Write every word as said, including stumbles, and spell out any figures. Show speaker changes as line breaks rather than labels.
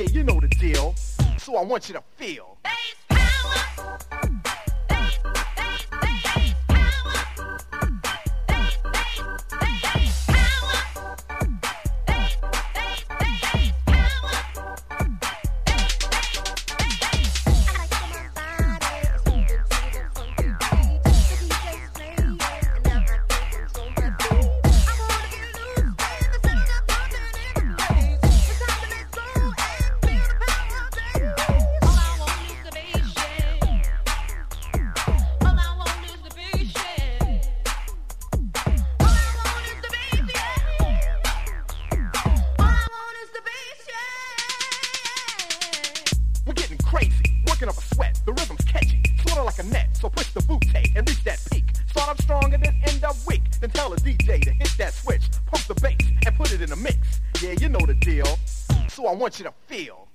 Yeah, you know the deal. So I want you to feel.
Bass power. Bass, bass, bass power. Bass, bass, bass power. Bass, bass, bass power. I like my body, moving to the funky beat. The D J's playing, and everything's on the beat. I wanna get loose, baby, so I'm pumping in the place. It's time to let go and feel the power, baby. All I want is the bass, yeah. All I want is the bass, yeah. All I want is the bass, yeah. All I want is the bass, yeah.
We're getting crazy, working up a sweat. The rhythm's catchy, sorta like a net. So push the bootay and reach that peak. Start up strong and then end up weak. Then tell the D J to hit that switch, pump the bass and put it in a mix. Yeah, you know the deal. So I want you to feel.